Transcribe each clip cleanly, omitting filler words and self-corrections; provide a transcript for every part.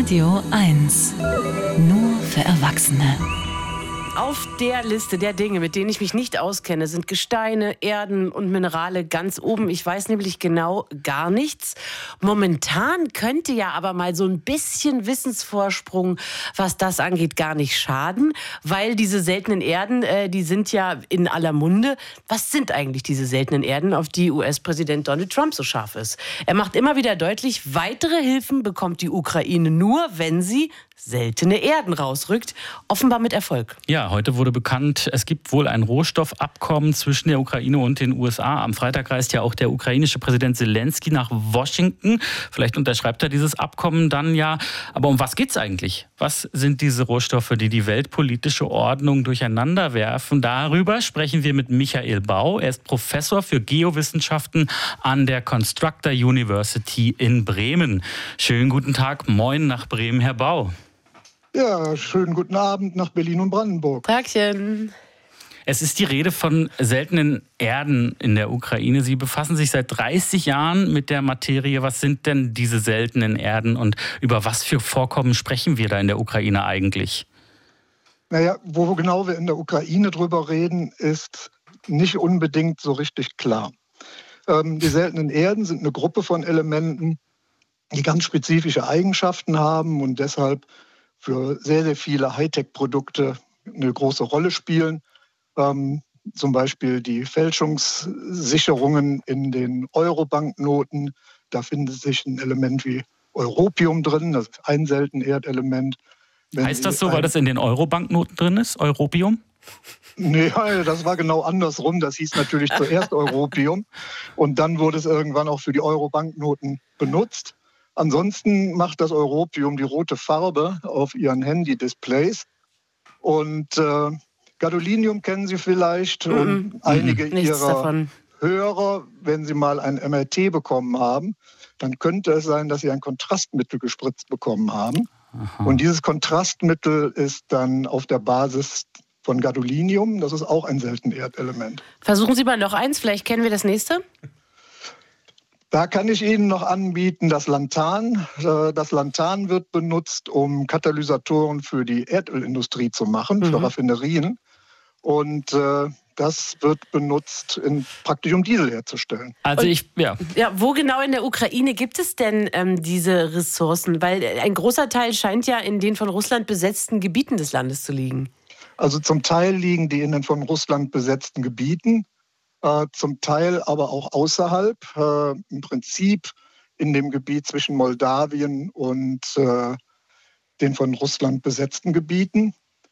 Radio 1. Nur für Erwachsene. Auf der Liste der Dinge, mit denen ich mich nicht auskenne, sind Gesteine, Erden und Minerale ganz oben. Ich weiß nämlich genau gar nichts. Momentan könnte ja aber mal so ein bisschen Wissensvorsprung, was das angeht, gar nicht schaden, weil diese seltenen Erden, die sind ja in aller Munde. Was sind eigentlich diese seltenen Erden, auf die US-Präsident Donald Trump so scharf ist? Er macht immer wieder deutlich, weitere Hilfen bekommt die Ukraine nur, wenn sie seltene Erden rausrückt. Offenbar mit Erfolg. Ja, heute wurde bekannt, es gibt wohl ein Rohstoffabkommen zwischen der Ukraine und den USA. Am Freitag reist ja auch der ukrainische Präsident Zelensky nach Washington. Vielleicht unterschreibt er dieses Abkommen dann ja. Aber um was geht's eigentlich? Was sind diese Rohstoffe, die die weltpolitische Ordnung durcheinander werfen? Darüber sprechen wir mit Michael Bau. Er ist Professor für Geowissenschaften an der Constructor University in Bremen. Schönen guten Tag, moin nach Bremen, Herr Bau. Ja, schönen guten Abend nach Berlin und Brandenburg. Tagchen. Es ist die Rede von seltenen Erden in der Ukraine. Sie befassen sich seit 30 Jahren mit der Materie. Was sind denn diese seltenen Erden und über was für Vorkommen sprechen wir da in der Ukraine eigentlich? Naja, wo genau wir in der Ukraine drüber reden, ist nicht unbedingt so richtig klar. Die seltenen Erden sind eine Gruppe von Elementen, die ganz spezifische Eigenschaften haben und deshalb für sehr, sehr viele Hightech-Produkte eine große Rolle spielen. Zum Beispiel die Fälschungssicherungen in den Euro-Banknoten. Da findet sich ein Element wie Europium drin, das ist ein seltenes Erdelement. Heißt das so, weil das in den Euro-Banknoten drin ist, Europium? Nee, das war genau andersrum. Das hieß natürlich zuerst Europium und dann wurde es irgendwann auch für die Euro-Banknoten benutzt. Ansonsten macht das Europium die rote Farbe auf ihren Handy-Displays. Und Gadolinium kennen Sie vielleicht und einige Ihrer Hörer, wenn Sie mal ein MRT bekommen haben, dann könnte es sein, dass Sie ein Kontrastmittel gespritzt bekommen haben. Aha. Und dieses Kontrastmittel ist dann auf der Basis von Gadolinium. Das ist auch ein seltenes Erdelement. Versuchen Sie mal noch eins, vielleicht kennen wir das nächste. Da kann ich Ihnen noch anbieten, das Lanthan. Das Lanthan wird benutzt, um Katalysatoren für die Erdölindustrie zu machen, für Raffinerien. Und das wird benutzt, praktisch um Diesel herzustellen. Also wo genau in der Ukraine gibt es denn diese Ressourcen? Weil ein großer Teil scheint ja in den von Russland besetzten Gebieten des Landes zu liegen. Also zum Teil liegen die in den von Russland besetzten Gebieten. Zum Teil aber auch außerhalb, im Prinzip in dem Gebiet zwischen Moldawien und den von Russland besetzten Gebieten.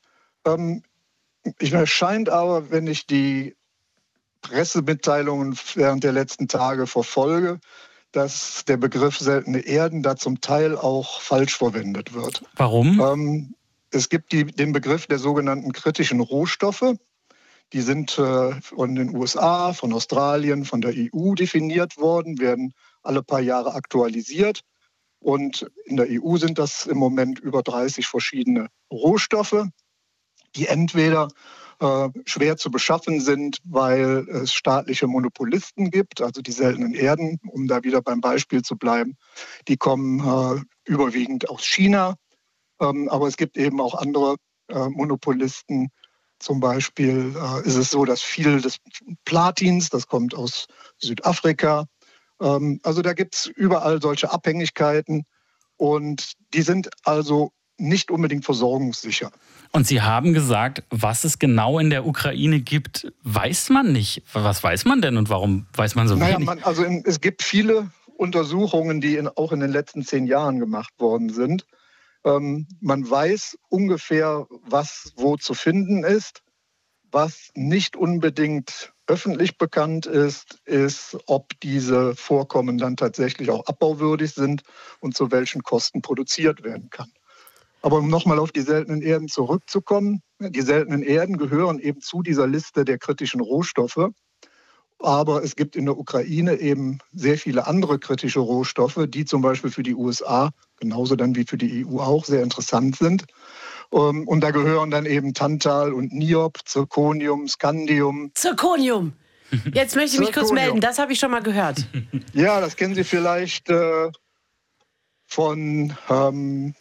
Es scheint aber, wenn ich die Pressemitteilungen während der letzten Tage verfolge, dass der Begriff seltene Erden da zum Teil auch falsch verwendet wird. Warum? Es gibt den Begriff der sogenannten kritischen Rohstoffe. Die sind von den USA, von Australien, von der EU definiert worden, werden alle paar Jahre aktualisiert. Und in der EU sind das im Moment über 30 verschiedene Rohstoffe, die entweder schwer zu beschaffen sind, weil es staatliche Monopolisten gibt, also die seltenen Erden, um da wieder beim Beispiel zu bleiben, die kommen überwiegend aus China. Aber es gibt eben auch andere Monopolisten. Zum Beispiel ist es so, dass viel des Platins, das kommt aus Südafrika. Also da gibt es überall solche Abhängigkeiten und die sind also nicht unbedingt versorgungssicher. Und Sie haben gesagt, was es genau in der Ukraine gibt, weiß man nicht. Was weiß man denn und warum weiß man so wenig? Es gibt viele Untersuchungen, die auch in den letzten 10 Jahren gemacht worden sind. Man weiß ungefähr, was wo zu finden ist. Was nicht unbedingt öffentlich bekannt ist, ob diese Vorkommen dann tatsächlich auch abbauwürdig sind und zu welchen Kosten produziert werden kann. Aber um nochmal auf die seltenen Erden zurückzukommen, die seltenen Erden gehören eben zu dieser Liste der kritischen Rohstoffe. Aber es gibt in der Ukraine eben sehr viele andere kritische Rohstoffe, die zum Beispiel für die USA, genauso dann wie für die EU auch, sehr interessant sind. Und da gehören dann eben Tantal und Niob, Zirconium, Scandium. Zirconium! Jetzt möchte ich mich kurz melden, das habe ich schon mal gehört. Ja, das kennen Sie vielleicht von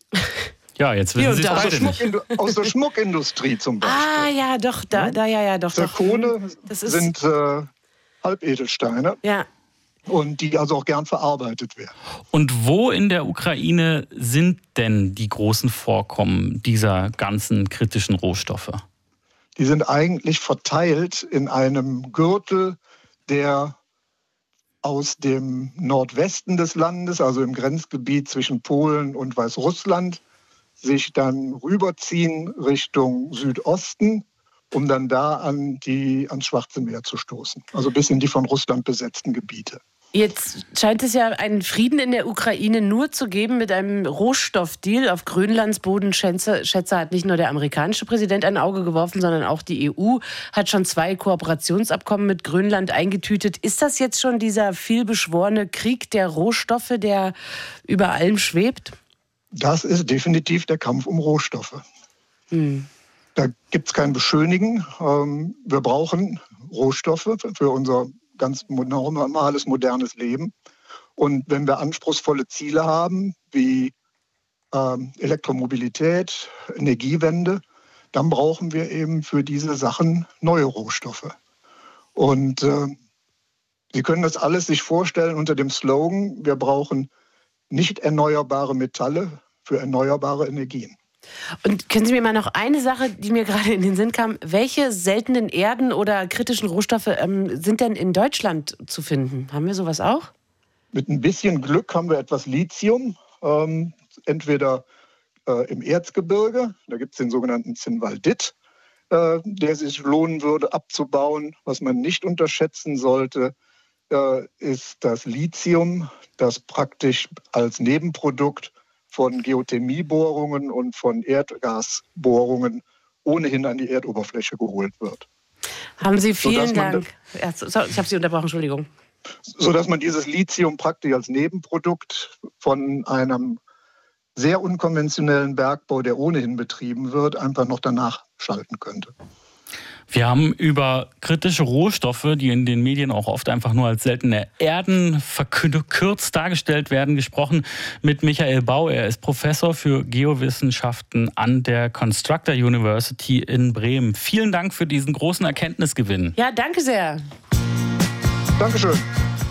Ja, jetzt wissen Sie es beide nicht. Aus der Schmuckindustrie zum Beispiel. Ja, doch. Zirkone sind Halbedelsteine. Ja. Und die also auch gern verarbeitet werden. Und wo in der Ukraine sind denn die großen Vorkommen dieser ganzen kritischen Rohstoffe? Die sind eigentlich verteilt in einem Gürtel, der aus dem Nordwesten des Landes, also im Grenzgebiet zwischen Polen und Weißrussland, sich dann rüberziehen Richtung Südosten, um dann da ans Schwarze Meer zu stoßen. Also bis in die von Russland besetzten Gebiete. Jetzt scheint es ja einen Frieden in der Ukraine nur zu geben mit einem Rohstoffdeal auf Grönlands Boden. Schätze hat nicht nur der amerikanische Präsident ein Auge geworfen, sondern auch die EU hat schon 2 Kooperationsabkommen mit Grönland eingetütet. Ist das jetzt schon dieser vielbeschworene Krieg der Rohstoffe, der über allem schwebt? Das ist definitiv der Kampf um Rohstoffe. Da gibt es kein Beschönigen. Wir brauchen Rohstoffe für unser ganz normales, modernes Leben. Und wenn wir anspruchsvolle Ziele haben, wie Elektromobilität, Energiewende, dann brauchen wir eben für diese Sachen neue Rohstoffe. Und Sie können das alles sich vorstellen unter dem Slogan, wir brauchen nicht erneuerbare Metalle für erneuerbare Energien. Und können Sie mir mal noch eine Sache, die mir gerade in den Sinn kam, welche seltenen Erden oder kritischen Rohstoffe sind denn in Deutschland zu finden? Haben wir sowas auch? Mit ein bisschen Glück haben wir etwas Lithium, entweder im Erzgebirge, da gibt es den sogenannten Zinnwaldit, der sich lohnen würde abzubauen. Was man nicht unterschätzen sollte, ist das Lithium, das praktisch als Nebenprodukt von Geothermiebohrungen und von Erdgasbohrungen ohnehin an die Erdoberfläche geholt wird. Haben Sie vielen Dank. Ich habe Sie unterbrochen, Entschuldigung. Sodass man dieses Lithium praktisch als Nebenprodukt von einem sehr unkonventionellen Bergbau, der ohnehin betrieben wird, einfach noch danach schalten könnte. Wir haben über kritische Rohstoffe, die in den Medien auch oft einfach nur als seltene Erden verkürzt dargestellt werden, gesprochen mit Michael Bau. Er ist Professor für Geowissenschaften an der Constructor University in Bremen. Vielen Dank für diesen großen Erkenntnisgewinn. Ja, danke sehr. Dankeschön.